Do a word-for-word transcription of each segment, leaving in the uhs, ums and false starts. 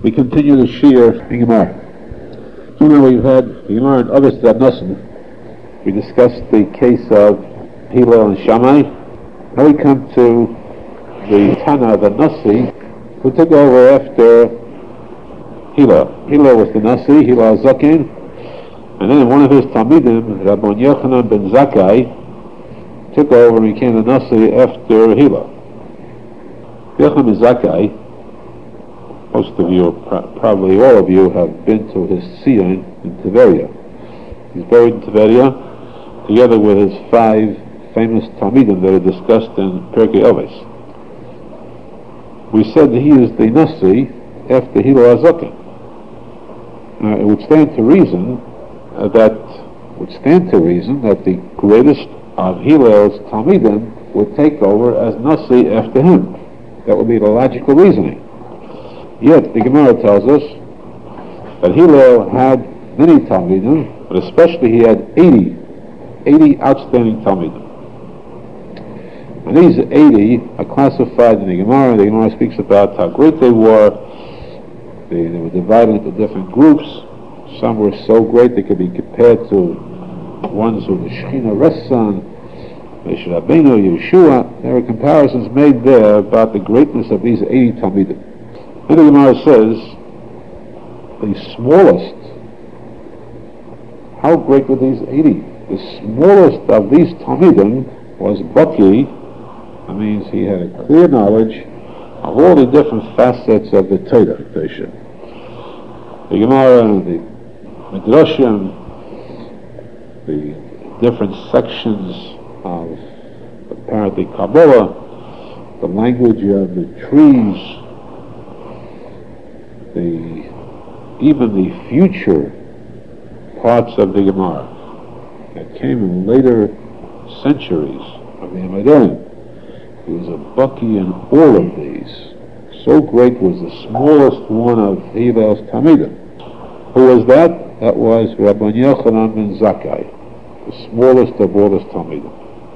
We continue the Shir in Gemara. So now we've had the Gemara and August Rab Nosson. We discussed the case of Hillel and Shammai. Now we come to the Tana of the Nasi, who took over after Hillel. Hillel was the Nasi, Hillel Zaken, and then one of his Talmidim, Rabban Yochanan ben Zakkai, took over and became the Nasi after Hillel. Yochanan ben Zakkai, most of you, probably all of you, have been to his Sion in Tiberia. He's buried in Tiberia, together with his five famous Talmidim that are discussed in Pirkei Avos. We said that he is the Nasi after Hillel HaZaken. Uh, it would stand to reason uh, that would stand to reason that the greatest of Hillel's Talmidim would take over as Nasi after him. That would be the logical reasoning. Yet the Gemara tells us that Hillel had many Talmidim, but especially he had eighty, eighty outstanding Talmidim. And these eighty are classified in the Gemara. The Gemara speaks about how great they were. They, they were divided into different groups. Some were so great they could be compared to ones who the Shechina rests on, Moshe Rabbeinu, Yeshua. There are comparisons made there about the greatness of these eighty Talmidim. And the Gemara says, the smallest, how great were these eighty? The smallest of these Talmidim was Baki. That means he had a clear knowledge of all the different facets of the Torah. The Gemara and the Midrashim, the different sections of apparently Kabbalah, the language of the trees, the even the future parts of the Gemara that came in later centuries of the Amadim. He was a Baki in all of these. So great was the smallest one of Hillel's Talmidim. Who was that? That was Rabban Yochanan ben Zakkai, the smallest of all his Talmidim.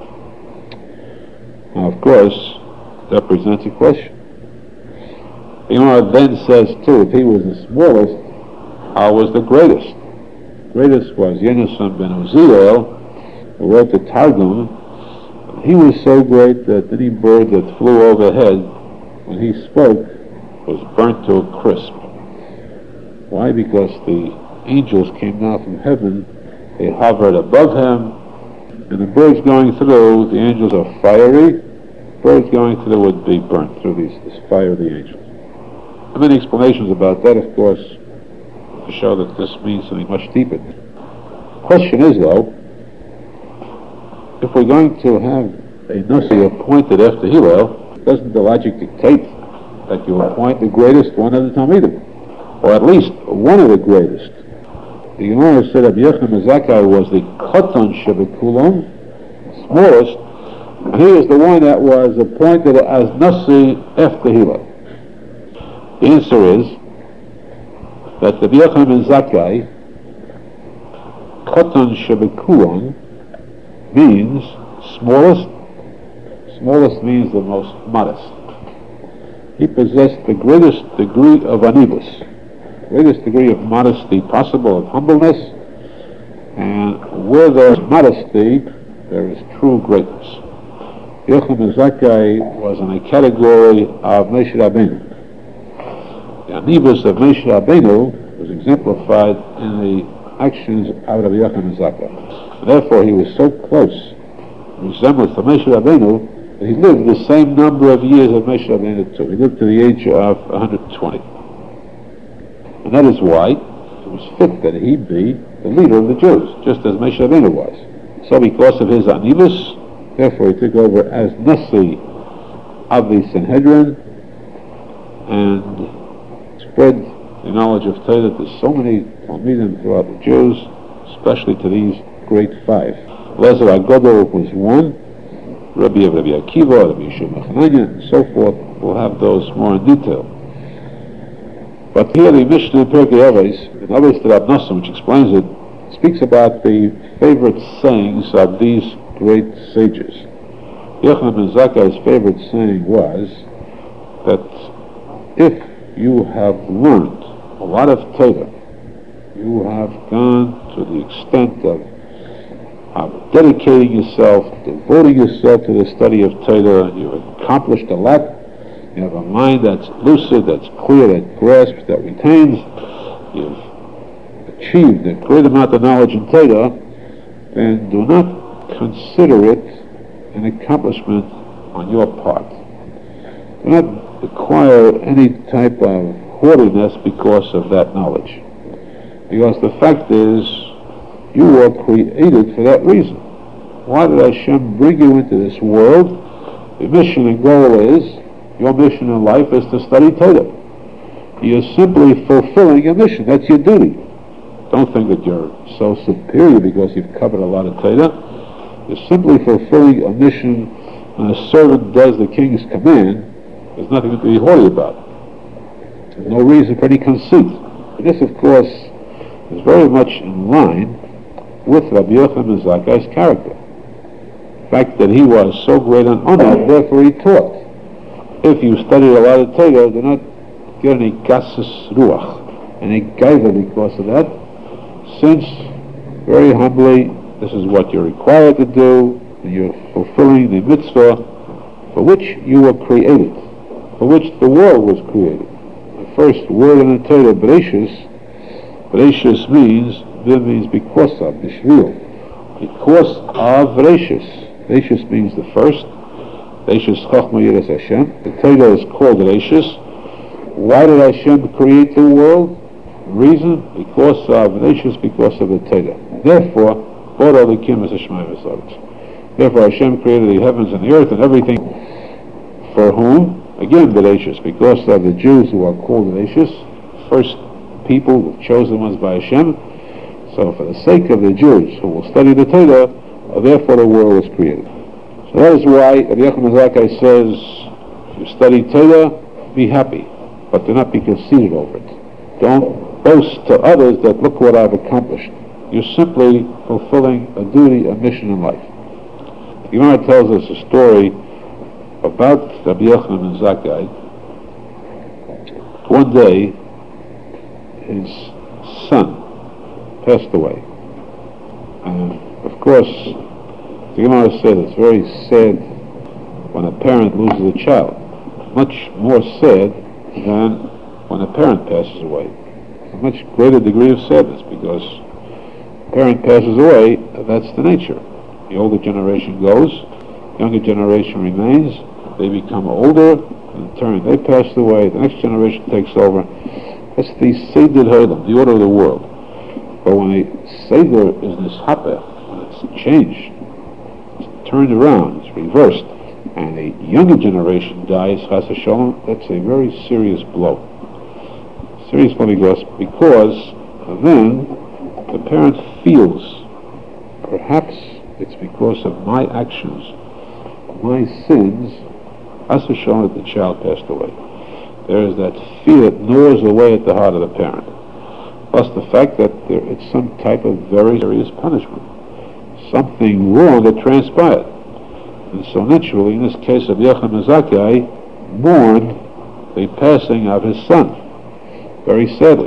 Now, of course, that presents a question. The Gemara then says too, if he was the smallest, how was the greatest? The greatest was Yonasan ben Uziel, who wrote the Targum. He was so great that any bird that flew overhead, when he spoke, was burnt to a crisp. Why? Because the angels came down from heaven, they hovered above him, and the birds going through, the angels are fiery, birds going through would be burnt through these, this fire of the angels. There are many explanations about that, of course, to show that this means something much deeper. The question is, though, if we're going to have a Nasi appointed after Hillel, doesn't the logic dictate that you appoint the greatest one of the Talmidim, or at least one of the greatest? The Gemara said that Yochanan ben Zakkai was the Katan Shebekulam, smallest, and he is the one that was appointed as Nasi after Hillel. The answer is that the Yochanan ben Zakkai, Katan Shebekulam, means smallest. Smallest means the most modest. He possessed the greatest degree of anivus, greatest degree of modesty possible, of humbleness, and where there is modesty, there is true greatness. Yochanan ben Zakkai was in a category of Moshe Rabbeinu. The anivus of Moshe Rabbeinu was exemplified in the actions of Rabbi Yochanan ben Zakkai. Therefore, he was so close, resemblance to Moshe Rabbeinu, that he lived the same number of years as Moshe Rabbeinu too. He lived to the age of one hundred twenty. And that is why it was fit that he be the leader of the Jews, just as Moshe Rabbeinu was. So because of his anivus, therefore he took over as Nasi of the Sanhedrin and spread the knowledge of Torah to so many Talmidim throughout the Jews, especially to these great five. Lezer HaGadol was one, Rabbi of Rabbi Akiva, Rabbi Yeshua Mechananya, and so forth. We'll have those more in detail. But here the Mishnah in Pirkei Avos, in Avos Rab Nosson, which explains it, speaks about the favorite sayings of these great sages. Yochanan ben Zakkai's favorite saying was that if you have learned a lot of Torah, you have gone to the extent of, of dedicating yourself, devoting yourself to the study of Torah, you've accomplished a lot, you have a mind that's lucid, that's clear, that grasps, that retains, you've achieved a great amount of knowledge in Torah, then do not consider it an accomplishment on your part. Do not acquire any type of haughtiness because of that knowledge. Because the fact is, you were created for that reason. Why did Hashem bring you into this world? The mission and goal is, your mission in life is to study Torah. You're simply fulfilling your mission. That's your duty. Don't think that you're so superior because you've covered a lot of Torah. You're simply fulfilling a mission. When a servant does the king's command, there's nothing to be haughty about. There's no reason for any conceit. And this, of course, is very much in line with Rabbi Yochanan ben Zakkai's character. The fact that he was so great an honor, therefore he taught. If you study a lot of Torah, do not get any gasus ruach, any gaiva because of that, since very humbly this is what you're required to do, and you're fulfilling the mitzvah for which you were created, for which the world was created. The first word in the Torah, Bereshis, Bereshis means, Vim means because of, Bishvil, because of Bereshis. Bereshis means the first. Bereshis Chochma Yiras Hashem. The Torah is called Bereshis. Why did Hashem create the world? Reason? Because of Bereshis, because of the Torah. Therefore, Bora Likim is a Shema V'Saretz. Therefore Hashem created the heavens and the earth and everything. For whom? Again, Bereshis, because of the Jews who are called Bereshis, first people, the chosen ones by Hashem. So for the sake of the Jews who will study the Torah, therefore the world was created. So that is why Rabbi Yochanan ben Zakkai says, if you study Torah, be happy, but do not be conceited over it. Don't boast to others that look what I've accomplished. You're simply fulfilling a duty, a mission in life. The Gemara tells us a story about Rabbi Yochanan ben Zakkai. One day, his son passed away. And of course, the Gemara said it's very sad when a parent loses a child. Much more sad than when a parent passes away. A much greater degree of sadness because a parent passes away, that's the nature. The older generation goes, the younger generation remains, they become older, in turn they pass away, the next generation takes over. That's the Seder Ha'olam, the order of the world. But when a Seder is nishapeh, when it's changed, it's turned around, it's reversed, and a younger generation dies, chas v'sholom, that's a very serious blow. Serious blow because, because then the parent feels, perhaps it's because of my actions, my sins, chas v'sholom, that the child passed away. There is that fear that gnaws away at the heart of the parent. Plus the fact that there, it's some type of very serious punishment. Something wrong that transpired. And so naturally, in this case of Yochanan ben Zakkai, mourned the passing of his son. Very sadly.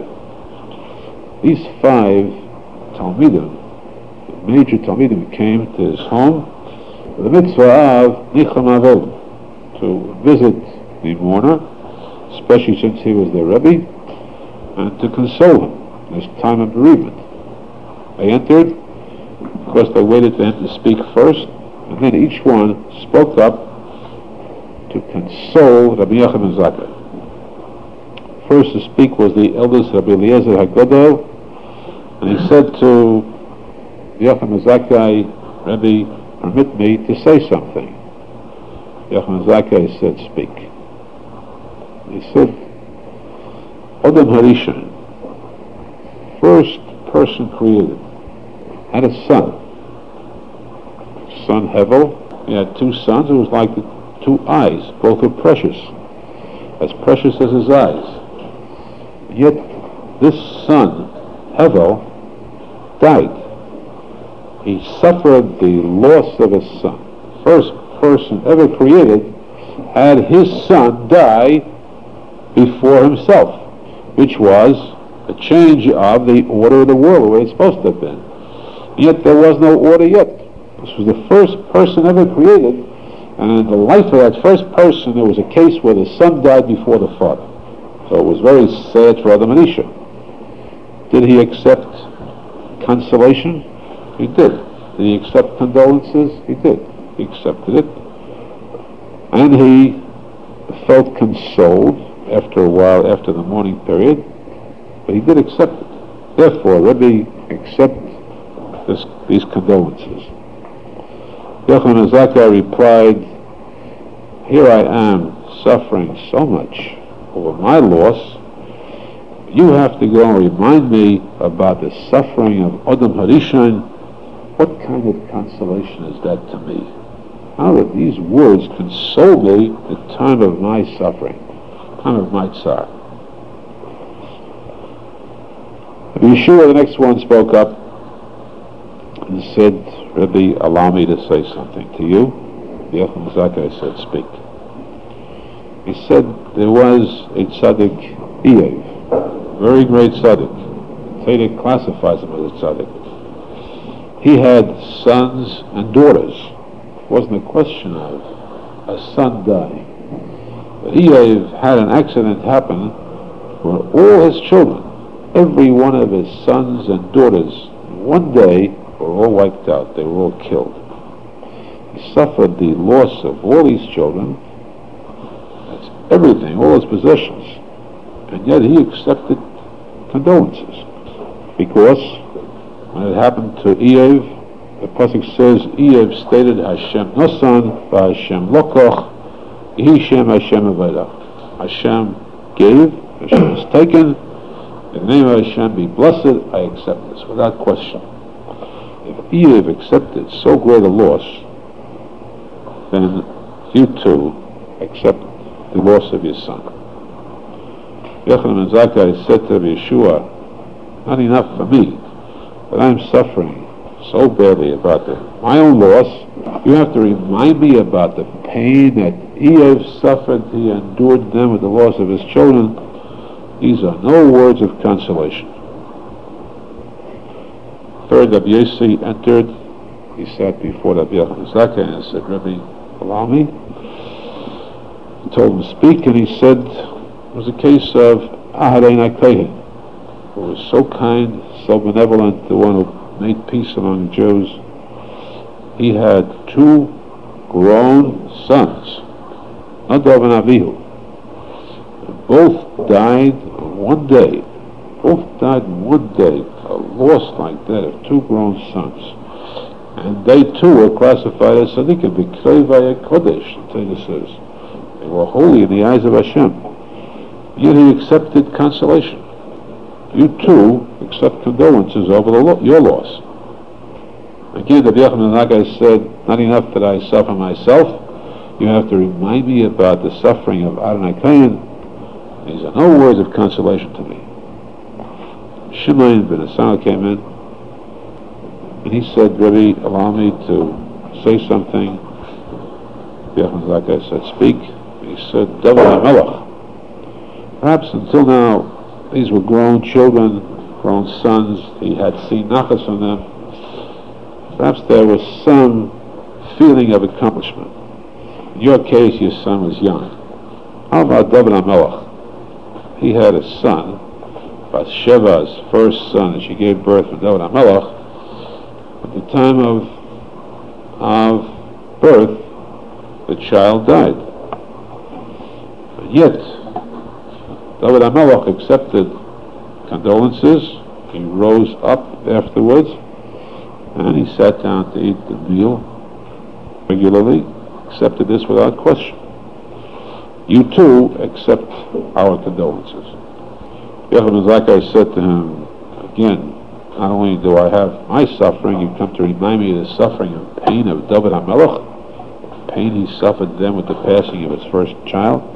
These five Talmidim, the major Talmidim, came to his home with the mitzvah of Nicham Avod, to visit the mourner, especially since he was their Rebbe, and to console him in this time of bereavement. They entered, of course they waited for him to speak first, and then each one spoke up to console Rabbi Yochanan ben Zakkai. First to speak was the eldest Rabbi Eliezer HaGadol, and he said to Yochanan ben Zakkai, Rebbe, permit me to say something. Yochanan ben Zakkai said, speak. He said, Odom Harishon, first person created, had a son. Son Hevel, he had two sons. It was like the two eyes. Both were precious, as precious as his eyes. Yet this son, Hevel, died. He suffered the loss of his son. First person ever created had his son die before himself, which was a change of the order of the world, the way it's supposed to have been. Yet there was no order yet. This was the first person ever created, and in the life of that first person there was a case where the son died before the father. So it was very sad for Adam and Isha. Did he accept consolation? He did. Did he accept condolences? He did. He accepted it. And he felt consoled after a while, after the mourning period, but he did accept it. Therefore, Rebbe accept this, these condolences. Yochanan Zakkai replied, here I am suffering so much over my loss. You have to go and remind me about the suffering of Adam Harishon. What kind of consolation is that to me? How that these words console me at the time of my suffering, time of my tsar. Yeshua, the next one, spoke up and said, Rebbe, allow me to say something to you. Yochanan Zakkai said, speak. He said there was a tzaddik, Eiv, very great tzaddik. Torah classifies him as a tzaddik. He had sons and daughters. It wasn't a question of a son dying. But Eiv had an accident happen where all his children, every one of his sons and daughters, one day were all wiped out. They were all killed. He suffered the loss of all these children. That's everything, all his possessions. And yet he accepted condolences. Because when it happened to Eiv, the pasuk says, Eiv stated, Hashem nosan, Hashem lokoch, Yehi Shem Hashem aveda. Hashem gave, Hashem has taken. In the name of Hashem be blessed, I accept this, without question. If Eiv accepted so great a loss, then you too accept the loss of your son. Yochanan Zakkai said to Yeshua, not enough for me, but I'm suffering so badly about the, my own loss. You have to remind me about the pain that Eiv suffered. He endured them with the loss of his children. These are no words of consolation. Third, Rabbi Yossi entered. He sat before Rabbi Yochanan Zakkai and said, Rabbi, allow me. He told him to speak, and he said, it was a case of Aharei Nakohen, who was so kind, so benevolent, the one who made peace among the Jews. He had two grown sons, Nadav and Avihu. Both died one day. Both died in one day. A loss like that of two grown sons. And they too were classified as tzaddikim, b'krei v'aya kodesh, the Torah says. They were holy in the eyes of Hashem. Yet he accepted consolation. You too accept condolences over the lo- your loss. Again, Rabbi Yochanan Zakkai said, not enough that I suffer myself, you have to remind me about the suffering of Adonai Kain. These are no words of consolation to me. Shimon ben Asana came in, and he said, Rebbe, allow me to say something. Yochanan Zakkai said, speak. He said, David HaMelech. Perhaps until now, these were grown children, grown sons. He had seen nachas on them. Perhaps there was some feeling of accomplishment. In your case, your son was young. How about David HaMelech? He had a son, Bathsheba's first son, that she gave birth to David HaMelech. At the time of, of birth, the child died. And yet, David HaMelech accepted condolences. He rose up afterwards, and he sat down to eat the meal regularly, accepted this without question. You too accept our condolences. Yochanan Zakkai said to him, again, not only do I have my suffering, you come to remind me of the suffering and pain of David HaMelech, pain he suffered then with the passing of his first child.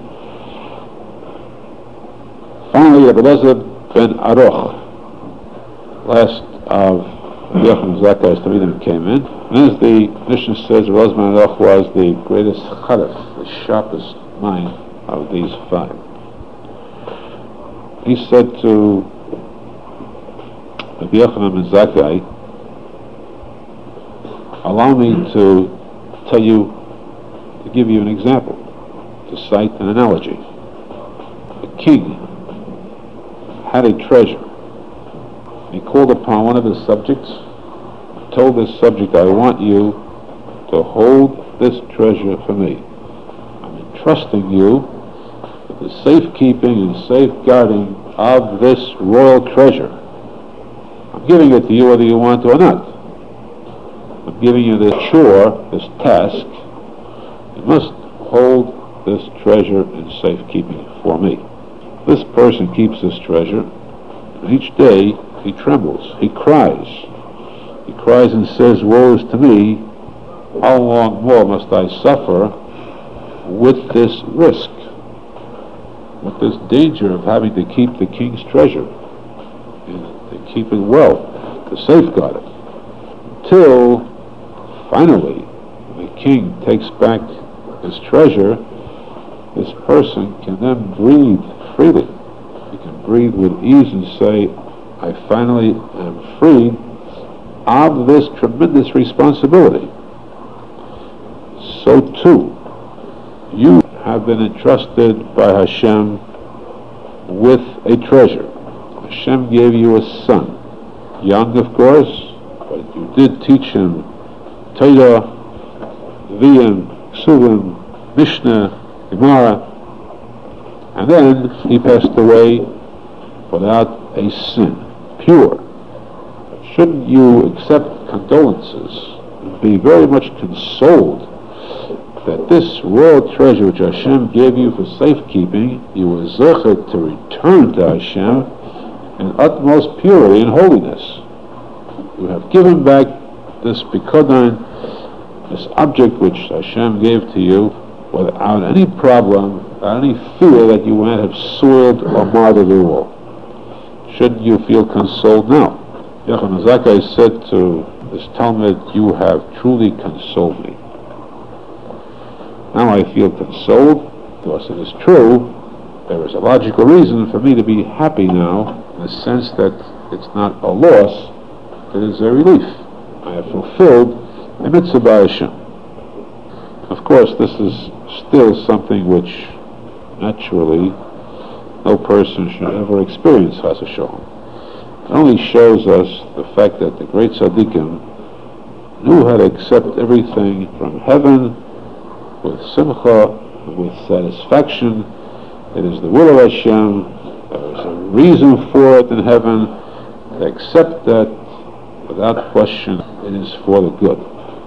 Finally, Rabbi Elazar ben Aruch, last of Yochanan Zakkai's Talmidim, came in. And as the Mishnah says, Rabbi Elazar ben Aruch was the greatest chadaf, the sharpest mind of these five. he said to Rabbi Yochanan ben Zakkai, allow me to tell you, to give you an example, to cite an analogy. A king had a treasure. He called upon one of his subjects, told this subject, I want you to hold this treasure for me. I'm entrusting you with the safekeeping and safeguarding of this royal treasure. I'm giving it to you whether you want to or not. I'm giving you this chore, this task. You must hold this treasure in safekeeping for me. This person keeps this treasure, and each day he trembles, he cries. He cries and says, woe is to me, how long more must I suffer with this risk, with this danger of having to keep the king's treasure, and to keep it well, to safeguard it, until finally the king takes back his treasure. This person can then breathe freely. He can breathe with ease and say, I finally am freed of this tremendous responsibility. So too, you have been entrusted by Hashem with a treasure. Hashem gave you a son, young of course, but you did teach him Torah, V'im, Ksuvim, Mishnah, Gemara, and then he passed away without a sin, pure. Shouldn't you accept condolences and be very much consoled that this royal treasure which Hashem gave you for safekeeping, you were zecher to return to Hashem in utmost purity and holiness? You have given back this bikodan, this object which Hashem gave to you, without any problem, without any fear that you might have soiled or marred it all. Shouldn't you feel consoled now? Yochanan Zakkai said to this Talmud, you have truly consoled me. Now I feel consoled, because it is true, there is a logical reason for me to be happy now, in the sense that it's not a loss, it is a relief. I have fulfilled a mitzvah by Hashem. Of course, this is still something which, naturally, no person should ever experience, Chas v'sholom. It only shows us the fact that the great tzaddikim knew how to accept everything from heaven with simcha, with satisfaction. It is the will of Hashem. There is a reason for it in heaven. To accept that without question, it is for the good.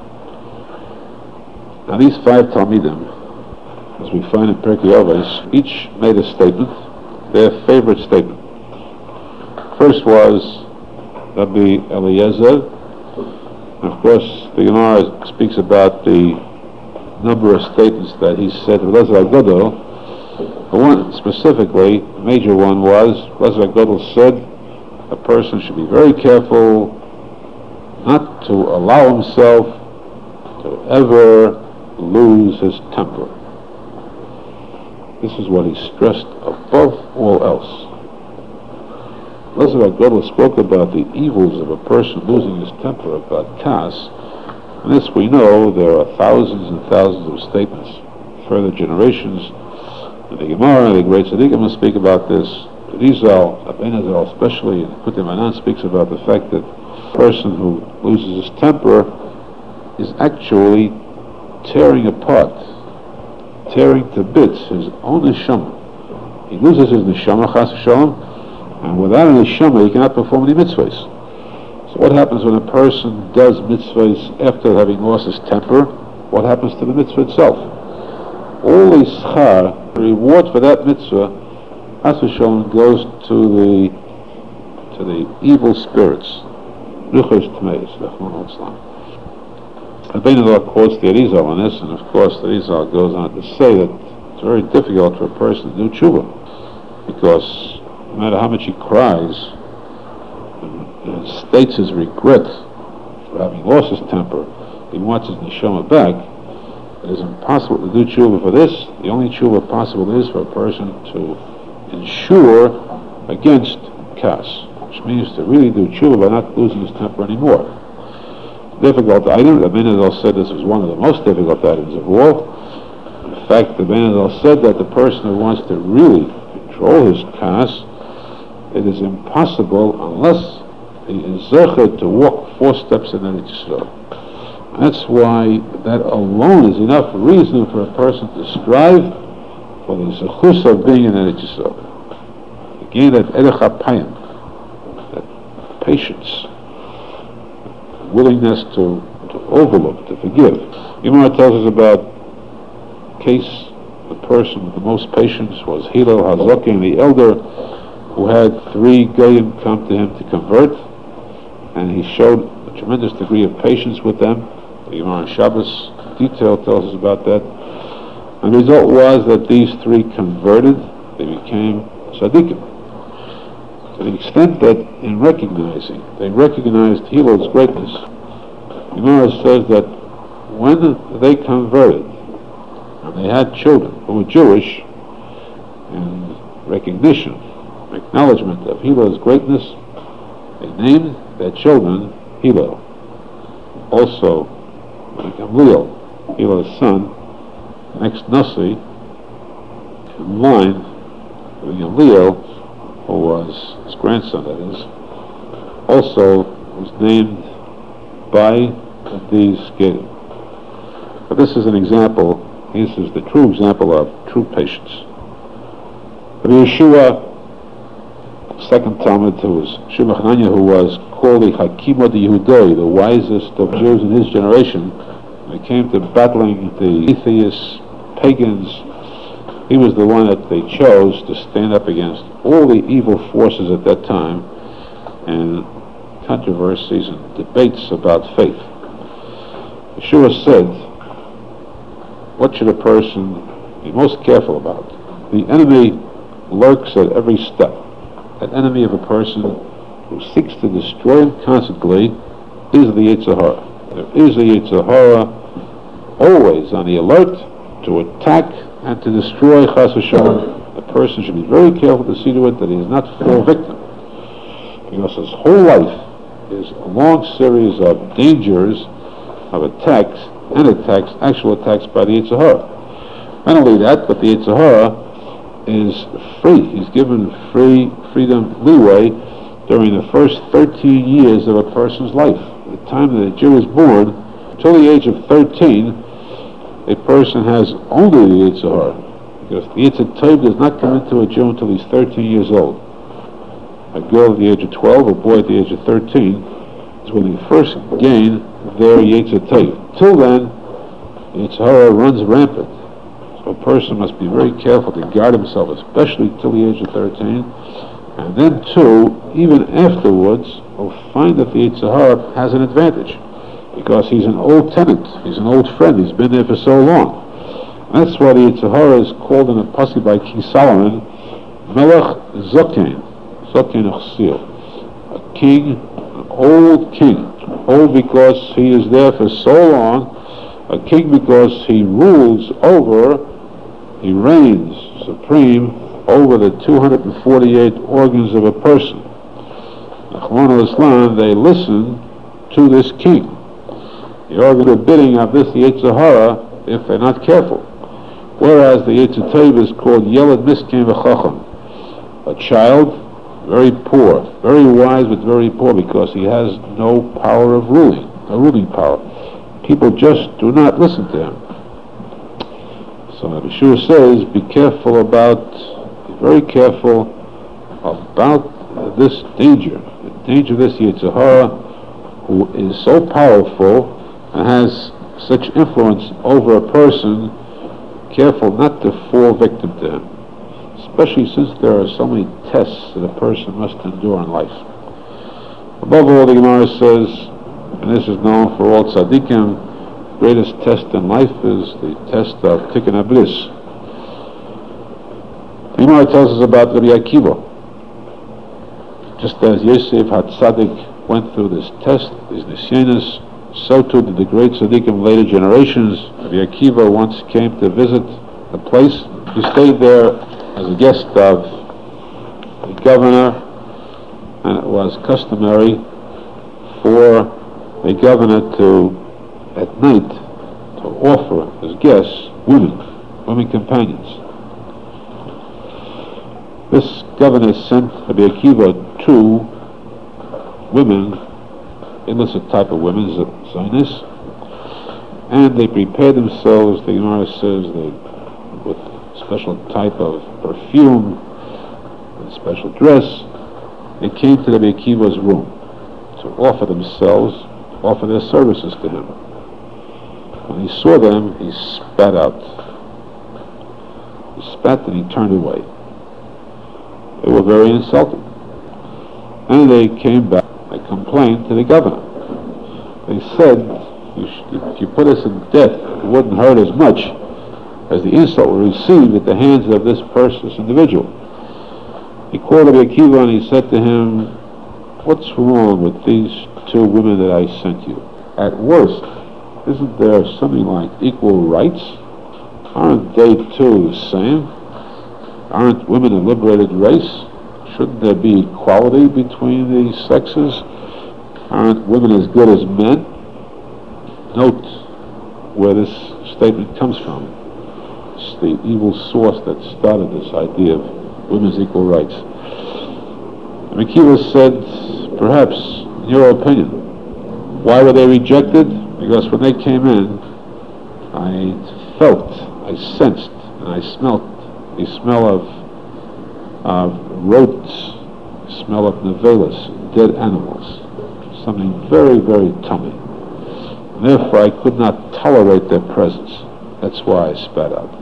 Now these five Talmidim, as we find in Pirkei Avos, each made a statement, their favorite statement. First was Rabbi Eliezer, and of course the Gemara speaks about the number of statements that he said to Eliezer HaGadol. The one specifically, the major one was, Eliezer HaGadol said, a person should be very careful not to allow himself to ever lose his temper. This is what he stressed above all else. Eliezer HaGadol spoke about the evils of a person losing his temper, about kas. And this we know, there are thousands and thousands of statements. Further generations, in the Gemara, the great tzaddikim will speak about this. The Rizal, Aben Azal especially, and Kutei Moharan speaks about the fact that a person who loses his temper is actually tearing apart, tearing to bits his own neshama. He loses his neshama, Chas v'sholom, and without a neshama he cannot perform any mitzvahs. So what happens when a person does mitzvahs after having lost his temper? What happens to the mitzvah itself? All the schar, the reward for that mitzvah, Chas v'sholom, goes to the to the evil spirits. Ruchos Tmeis, Rachmana litzlan. Rabbeinu Azal quotes the Arizal on this, and of course the Arizal goes on to say that it's very difficult for a person to do tshuva, because no matter how much he cries and, and states his regret for having lost his temper, he wants his neshama back. It is impossible to do tshuva for this. The only tshuva possible is for a person to ensure against kas, which means to really do tshuva by not losing his temper anymore. Difficult item. The Ben Azal said this was one of the most difficult items of all. In fact, the Ben Azal said that the person who wants to really control his kas, it is impossible unless he is zecher to walk four steps in Eretz Yisrael. That's why that alone is enough reason for a person to strive for the zechus of being in Eretz Yisrael. Again, that erech hapayim, that patience, willingness to, to overlook, to forgive. Gemara tells us about case the person with the most patience was Hillel HaZoken, the elder, who had three goyim come to him to convert, and he showed a tremendous degree of patience with them. The Gemara on Shabbos detail tells us about that. And the result was that these three converted, they became tzaddikim. To the extent that in recognizing, they recognized Hillel's greatness. The Gemara says that when they converted, and they had children who were Jewish, in recognition, acknowledgement of Hillel's greatness, they named their children Hillel. Also, Gamliel, Hillel's son, next Nasi, in line with Gamliel, who was his grandson, that is, also was named by these Gedim. But this is an example, this is the true example of true patience. Rabbi Yeshua, second Talmud, who was Shimon Hananya, who was called the Hakimo de Yehudoi, the wisest of Jews in his generation, when it came to battling the atheists, pagans, he was the one that they chose to stand up against all the evil forces at that time and controversies and debates about faith. Yeshua said, what should a person be most careful about? The enemy lurks at every step. That enemy of a person who seeks to destroy him constantly is the Yetzer Hara. There is a Yetzer Hara always on the alert to attack and to destroy Chas v'Shalom. The person should be very careful to see to it that he is not fall victim, because his whole life is a long series of dangers, of attacks, and attacks, actual attacks by the Yetzer Hara. Not only that, but the Yetzer Hara is free. He's given free freedom leeway during the first thirteen years of a person's life. At the time that a Jew is born, until the age of thirteen, a person has only the Yetzer Hara, because the Yetzer Tov does not come into a Jew until he's thirteen years old. A girl at the age of twelve, a boy at the age of thirteen, is when they first gain their Yetzer Tov. Till then, the Yetzer Hara runs rampant. So a person must be very careful to guard himself, especially till the age of thirteen. And then, too, even afterwards, we'll find that the Yetzer Hara has an advantage, because he's an old tenant, he's an old friend, he's been there for so long. That's why the Yetzer Hara is called in a pasuk by King Solomon, Melech Zoken, Zoken Achsil, a king, an old king, old because he is there for so long, a king because he rules over, he reigns supreme over the two hundred forty-eight organs of a person. Chachamim Islam, they listen to this king. The organ of bidding of this Yetzer Hara if they're not careful. Whereas the Yetzer Tov is called Yeled Miskin V'Chacham, a child, very poor, very wise but very poor, because he has no power of ruling, no ruling power. People just do not listen to him. So Yeshua says, be careful about, be very careful about this danger, the danger of this Yetzer Hara, who is so powerful and has such influence over a person. Careful not to fall victim to him, especially since there are so many tests that a person must endure in life. Above all, the Gemara says, and this is known for all tzaddikim, the greatest test in life is the test of Tikkun HaBris. The Gemara tells us about Rabbi Akiva. Just as Yosef HaTzadik went through this test, these nisyanis, so too did the great tzaddikim of later generations. Rabbi Akiva once came to visit the place. He stayed there as a guest of the governor, and it was customary for the governor to, at night, to offer his guests women, women companions. This governor sent Rabbi Akiva two women, illicit type of women, Zionists, and they prepared themselves, the Gemara says, they, with special type of perfume and special dress. They came to Rabbi Akiva's room to offer themselves, offer their services to him. When he saw them, he spat out. He spat and he turned away. They were very insulted. And they came back, they complained to the governor. They said, you sh- if you put us in debt, it wouldn't hurt as much as the insult we received at the hands of this person, this individual. He called Rabbi Akiva and he said to him, what's wrong with these two women that I sent you? At worst, isn't there something like equal rights? Aren't they too the same? Aren't women a liberated race? Shouldn't there be equality between the sexes? Aren't women as good as men? Note where this statement comes from. It's the evil source that started this idea of women's equal rights. And Akiva said, perhaps, in your opinion, why were they rejected? Because when they came in, I felt, I sensed, and I smelt the smell of, of rodents, the smell of nevelas, dead animals, something very, very tummy. And therefore I could not tolerate their presence. That's why I spat out.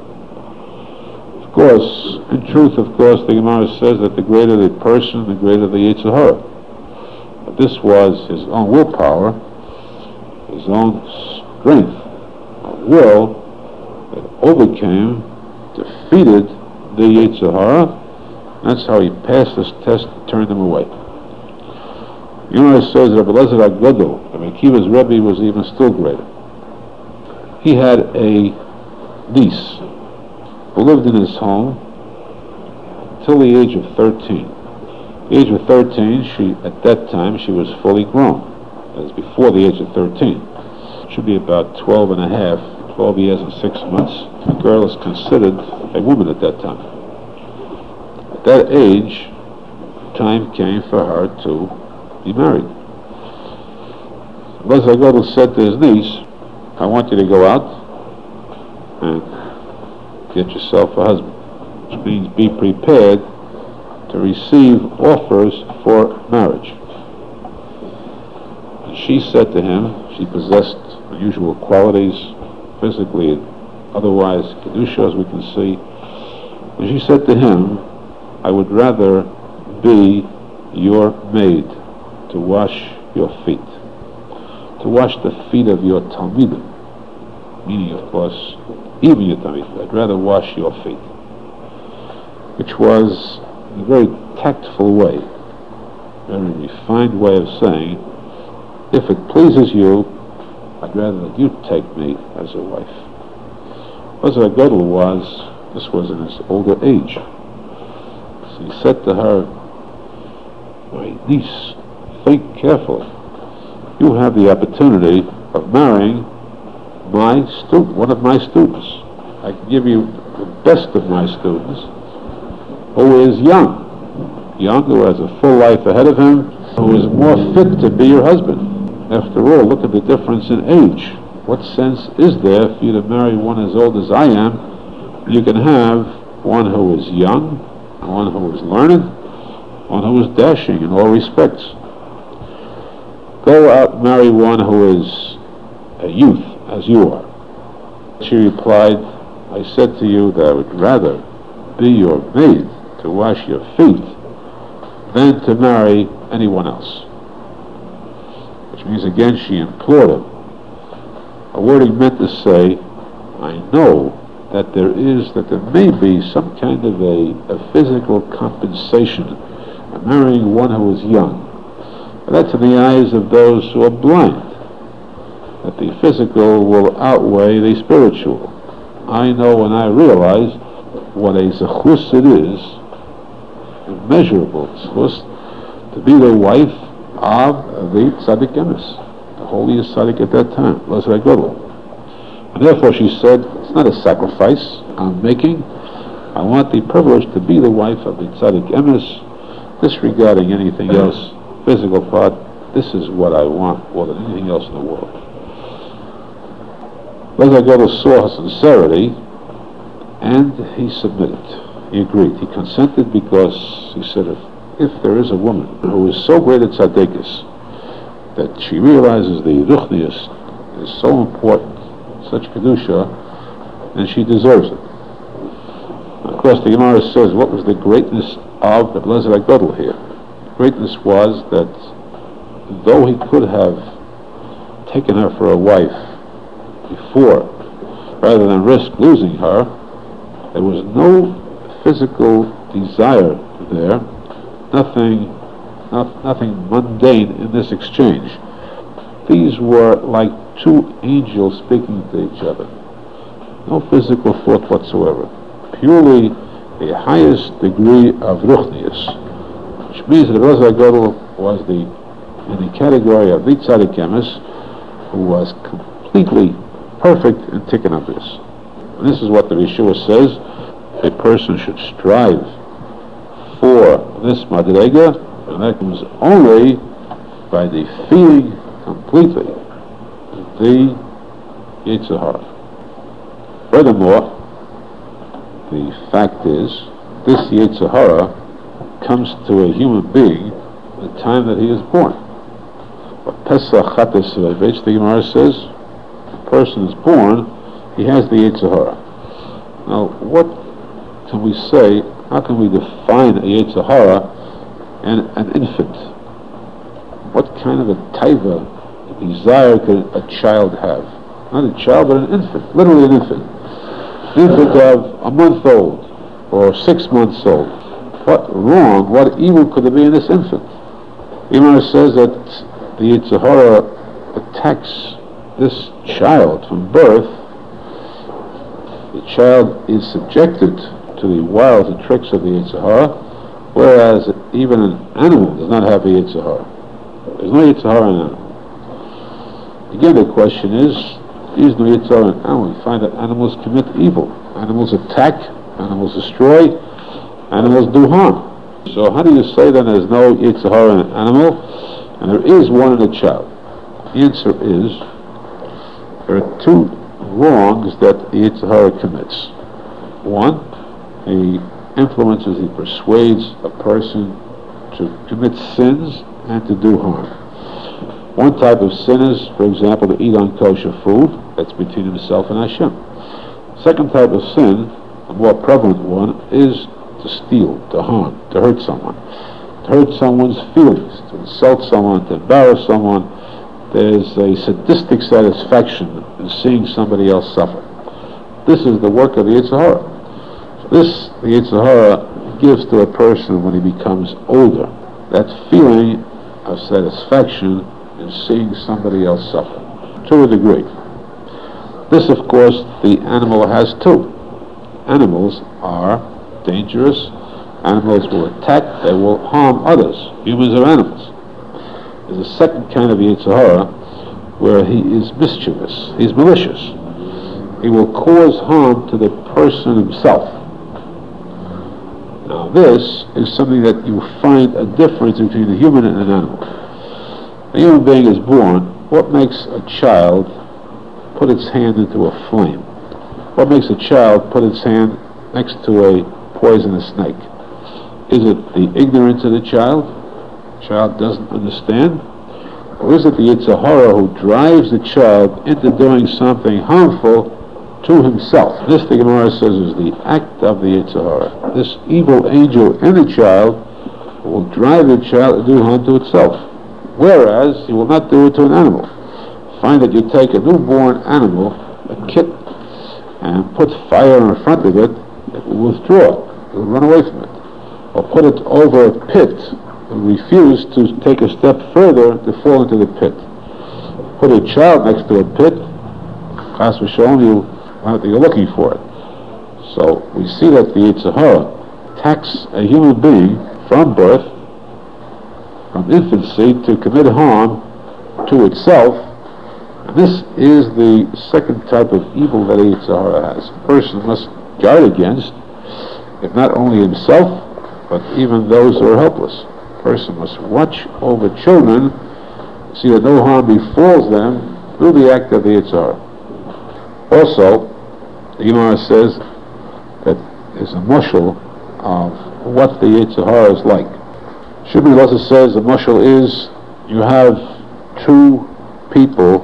Of course, in truth, of course, the Gemara says that the greater the person, the greater the Yetzer Hara. But this was his own willpower, his own strength of will that overcame, defeated the Yetzer Hara. That's how he passed this test and turned them away. The Gemara says that Rabbi Elazar HaGadol, Rabbi Akiva's Rebbe, was even still greater. He had a niece who lived in his home until the age of thirteen. At the age of thirteen, she, at that time, she was fully grown. That is before the age of thirteen. It should be about twelve and a half, twelve years and six months. The girl is considered a woman at that time. At that age, time came for her to be married. Elazar HaGadol said to his niece, I want you to go out and get yourself a husband, which means be prepared to receive offers for marriage. And she said to him, she possessed unusual qualities, physically and otherwise, Kedusha, as we can see. And she said to him, I would rather be your maid to wash your feet, to wash the feet of your Talmidim, meaning, of course, even your Talmidim. I'd rather wash your feet, which was a very tactful way, very refined way of saying, if it pleases you, I'd rather that you take me as a wife. Elazar HaGadol was, this was in his older age. So he said to her, my niece, think carefully. You have the opportunity of marrying my student, one of my students. I can give you the best of my students, who is young, young, who has a full life ahead of him, who is more fit to be your husband. After all, look at the difference in age. What sense is there for you to marry one as old as I am? You can have one who is young, one who is learned, one who is dashing in all respects. Go out and marry one who is a youth, as you are. She replied, I said to you that I would rather be your maid to wash your feet than to marry anyone else. Which means, again, she implored him. A wording meant to say, I know that there is, that there may be some kind of a, a physical compensation of marrying one who is young. And that's in the eyes of those who are blind, that the physical will outweigh the spiritual. I know and I realize what a zechus it is, immeasurable zchus to be the wife of the tzaddik emes, the holiest tzaddik at that time, Lazar Gadol. And therefore she said, it's not a sacrifice I'm making. I want the privilege to be the wife of the tzaddik emes, disregarding anything else, physical part. This is what I want more than anything else in the world. Lazar Gadol saw her sincerity, and he submitted. He agreed. He consented because he said, if, if there is a woman who is so great at tzaddikis that she realizes the ruchnius is so important, such kedusha, then she deserves it. Of course, the Gemara says, what was the greatness of the Lazar Gadol here? The greatness was that though he could have taken her for a wife before, rather than risk losing her, there was no physical desire there, nothing, not, nothing mundane in this exchange. These were like two angels speaking to each other. No physical thought whatsoever. Purely the highest degree of ruchnius, which means that Lazar Gadol was the in the category of the tzaddik emes, who was completely perfect in tikkun avis. And this is what the Yeshua says: a person should strive for this madrega, and that comes only by the feeling completely the Yetzer Hara. Furthermore, the fact is, this Yetzer Hara comes to a human being at the time that he is born. Pesach Chatas Vevich, the Gemara says, the person is born, he has the Yetzer Hara. Now, what can we say, how can we define a Yetzer Hara and an infant? What kind of a taiva, a desire could a child have? Not a child, but an infant, literally an infant. An infant of a month old, or six months old. What wrong, what evil could there be in this infant? The Gemara says that the Yetzer Hara attacks this child from birth. The child is subjected to the wiles and tricks of the Yetzer Hara, whereas even an animal does not have the Yetzer Hara. There's no Yetzer Hara in an animal. Again, the question is, there is no Yetzer Hara in an animal. We find that animals commit evil. Animals attack, animals destroy, animals do harm. So how do you say then there's no Yetzer Hara in an animal, and there is one in a child? The answer is, there are two wrongs that the Yetzer Hara commits. One, he influences, he persuades a person to commit sins and to do harm. One type of sin is, for example, to eat unkosher food. That's between himself and Hashem. Second type of sin, a more prevalent one, is to steal, to harm, to hurt someone. To hurt someone's feelings, to insult someone, to embarrass someone. There's a sadistic satisfaction in seeing somebody else suffer. This is the work of the Yetzer Hara. So this, the Yetzer Hara gives to a person when he becomes older, that feeling of satisfaction in seeing somebody else suffer, to a degree. This, of course, the animal has too. Animals are dangerous. Animals will attack, they will harm others. Humans are animals. There's a second kind of Yetzer Hara where he is mischievous, he's malicious. He will cause harm to the person himself. Now this is something that you find a difference between a human and an animal. A human being is born. What makes a child put its hand into a flame? What makes a child put its hand next to a poisonous snake? Is it the ignorance of the child? The child doesn't understand? Or is it the Yetzer Hara who drives the child into doing something harmful to himself? This, the Gemara says, is the act of the Yetzer Hara. This evil angel in the child will drive the child to do harm to itself, whereas he will not do it to an animal. Find that you take a newborn animal, a kitten, and put fire in front of it, it will withdraw, it will run away from it. Or put it over a pit, it will refuse to take a step further to fall into the pit. Put a child next to a pit, chas v'shalom, you, you're looking for it. So we see that the Yetzer Hara attacks a human being from birth, from infancy, to commit harm to itself. And this is the second type of evil that Yetzer Hara has. A person must guard against, if not only himself, but even those who are helpless. A person must watch over children, see that no harm befalls them through the act of the Yetzer Hara. Also, the Gemara says that there's a mushal of what the Yetzer Hara is like. Shimon also says the mushal is you have two people.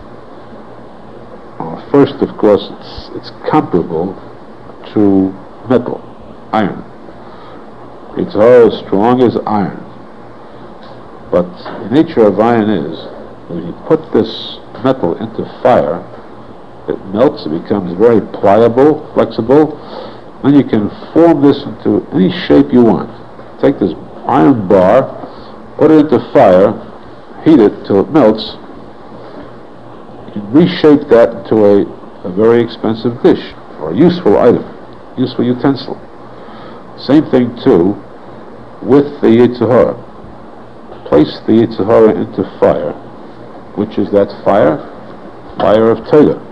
Uh, first, of course, it's, it's comparable to metal, iron. Yetzer Hara is strong as iron. But the nature of iron is, when you put this metal into fire, it melts, it becomes very pliable, flexible, then you can form this into any shape you want. Take this iron bar, put it into fire, heat it till it melts, you can reshape that into a, a very expensive dish, or a useful item, useful utensil. Same thing too with the Yetzer Hara. Place the Yetzer Hara into fire. Which is that fire? Fire of Torah.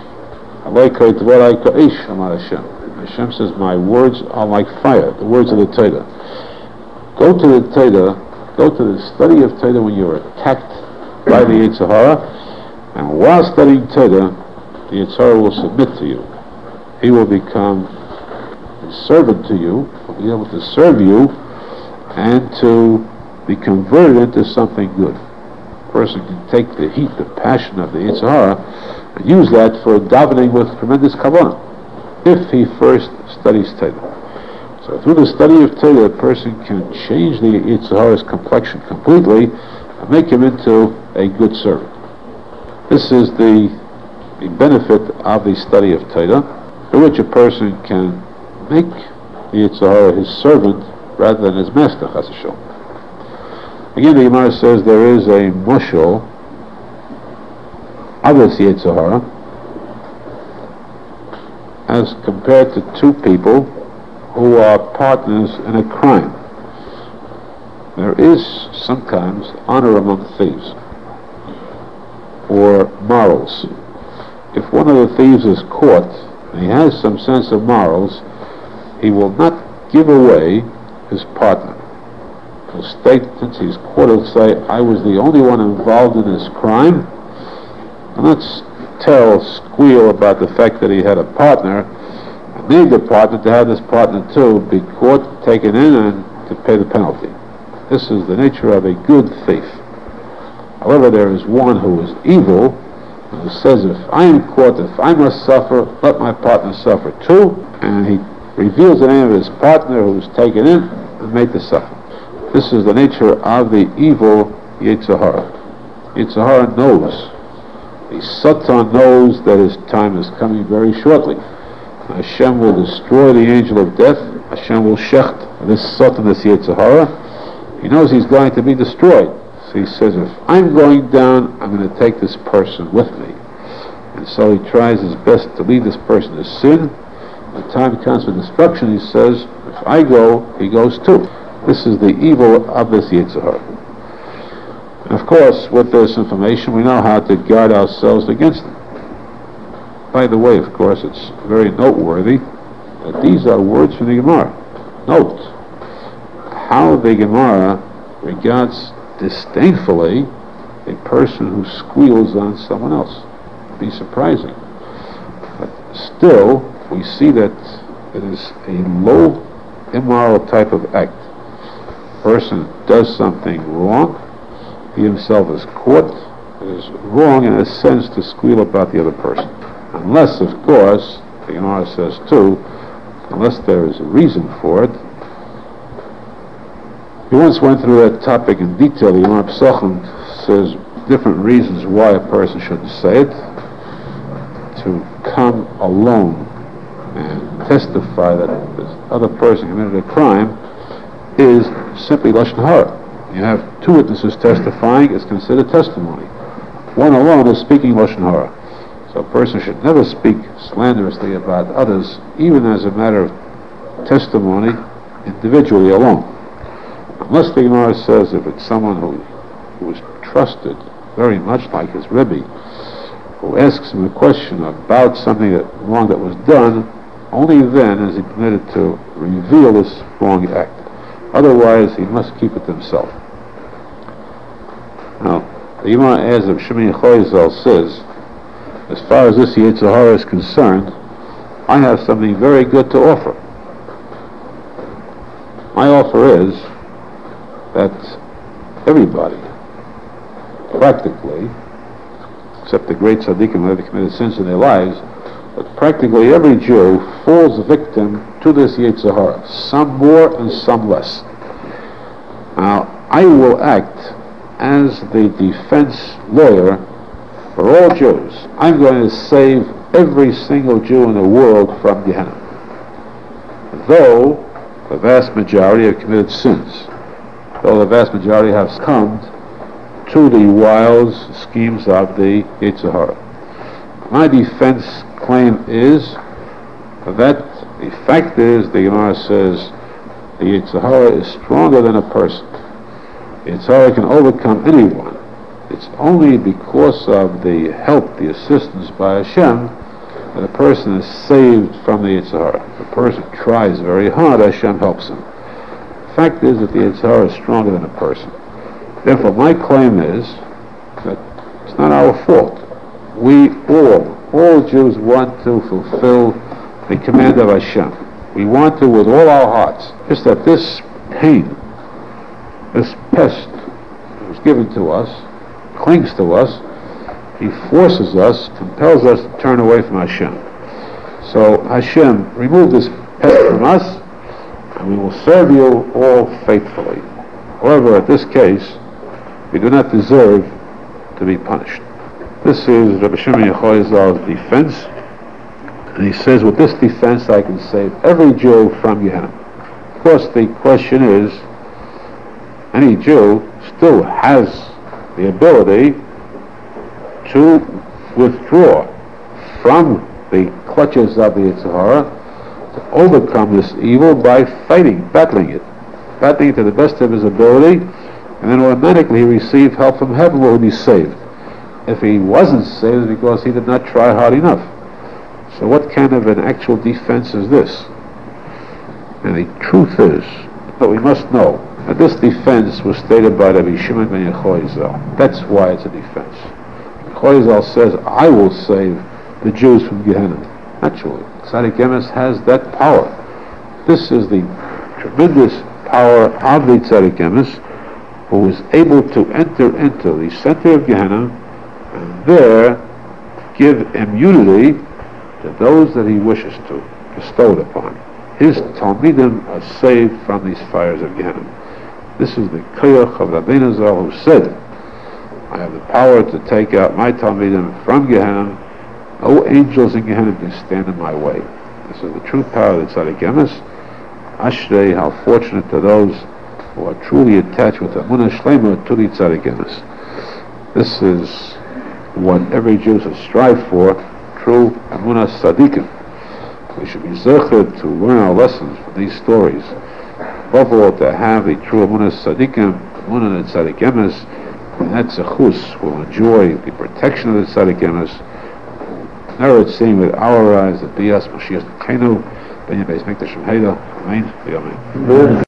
Hashem says, my words are like fire, the words of the Torah. Go to the Torah, go to the study of Torah when you're attacked by the Yetzer Hara, and while studying Torah, the Yetzer Hara will submit to you. He will become a servant to you, will be able to serve you, and to be converted into something good. A person can take the heat, the passion of the Yetzer Hara, and use that for davening with tremendous kavanah, if he first studies Torah. So through the study of Torah, a person can change the Yetzer Hara's complexion completely and make him into a good servant. This is the, the benefit of the study of Torah, through which a person can make the Yetzer Hara his servant rather than his master, Chas v'shalom. Again, the Gemara says there is a mushal of this Yetzer Hara as compared to two people who are partners in a crime. There is sometimes honor among thieves, or morals. If one of the thieves is caught and he has some sense of morals, he will not give away his partner. He'll state, since he's caught, he'll say, I was the only one involved in this crime. And let's tell, squeal about the fact that he had a partner, and need the partner to have this partner too be caught, taken in, and to pay the penalty. This is the nature of a good thief. However, there is one who is evil, who says, if I am caught, if I must suffer, let my partner suffer too, and he reveals the name of his partner who was taken in and made to suffer. This is the nature of the evil Yetzer Hara. Yetzer Hara knows, the Satan knows that his time is coming very shortly. Hashem will destroy the angel of death. Hashem will shecht this Satan, this Yetzer Hara. He knows he's going to be destroyed. So he says, if I'm going down, I'm going to take this person with me. And so he tries his best to lead this person to sin. When the time comes for destruction, he says, if I go, he goes too. This is the evil of this Yetzer Hara. And of course, with this information, we know how to guard ourselves against it. By the way, of course, it's very noteworthy that these are words from the Gemara. Note how the Gemara regards disdainfully a person who squeals on someone else. It'd be surprising. But still, we see that it is a low, immoral type of act. A person does something wrong, he himself is caught. It is wrong in a sense to squeal about the other person. Unless, of course, the Gemara says too, unless there is a reason for it. We once went through that topic in detail. The Gemara Pesachim says different reasons why a person shouldn't say it. To come alone and testify that this other person committed a crime is simply Lashon Hara. You have two witnesses testifying, it's considered testimony. One alone is speaking Lashon Hara. So a person should never speak slanderously about others, even as a matter of testimony, individually alone. Unless the Gemara says if it's someone who, who is trusted very much like his Rebbe, who asks him a question about something that wrong that was done, only then is he permitted to reveal this wrong act. Otherwise, he must keep it to himself. Now, the Gemara as of Shimon Yochai says, as far as this Yetzer Hara is concerned, I have something very good to offer. My offer is that everybody, practically, except the great tzaddikim who have committed sins in their lives, but practically every Jew falls victim to this Yetzer Hara, some more and some less. Now, I will act as the defense lawyer for all Jews. I'm going to save every single Jew in the world from Gehenna, though the vast majority have committed sins, though the vast majority have succumbed to the wiles, schemes of the Yetzer Hara. My defense claim is that the fact is, the Gemara says, the Yetzer Hara is stronger than a person. The Yetzer Hara can overcome anyone. It's only because of the help, the assistance by Hashem, that a person is saved from the Yetzer Hara. If a person tries very hard, Hashem helps him. The fact is that the Yetzer Hara is stronger than a person. Therefore, my claim is that it's not our fault. We all, all Jews want to fulfill the command of Hashem. We want to with all our hearts. Just that this pain, this pest that was given to us, clings to us, he forces us, compels us to turn away from Hashem. So Hashem, remove this pest from us, and we will serve you all faithfully. However, at this case, we do not deserve to be punished. This is Rabbi Shimon Yochai Zal's defense, and he says, with this defense I can save every Jew from Gehenna. Of course, the question is, any Jew still has the ability to withdraw from the clutches of the Yetzer Hara, to overcome this evil by fighting, battling it, battling it to the best of his ability, and then automatically he received help from heaven, will be saved. If he wasn't saved, it's because he did not try hard enough. So what kind of an actual defense is this? And the truth is that we must know that this defense was stated by Rabbi Shimon ben Yochai Zal. That's why it's a defense. Yochai Zal says, I will save the Jews from Gehenna. Naturally, Tzaddik Emes has that power. This is the tremendous power of the Tzaddik Emes, who is able to enter into the center of Gehenna and there give immunity to those that he wishes to bestow it upon. His Talmidim are saved from these fires of Gehenna. This is the Koyach of Rabbeinu Zal, who said, I have the power to take out my Talmidim from Gehenna. No angels in Gehenna can stand in my way. This is the true power of the Tzaddik Emes. Ashrei, how fortunate to those who are truly attached with Emunah Shlema to the Tzaddik Emes. This is what every Jew should strive for, true Emunah Tzaddikim. We should be zeiched to learn our lessons from these stories. Above all, to have the true Emunah Tzaddikim, Emunah and Tzaddik Emes, and that zechus will enjoy the protection of the Tzaddik Emes. Never seeing with our eyes the Bias Mashiach Kenu, Ben Yabez Mikdash Shemheda, Amen, Amen.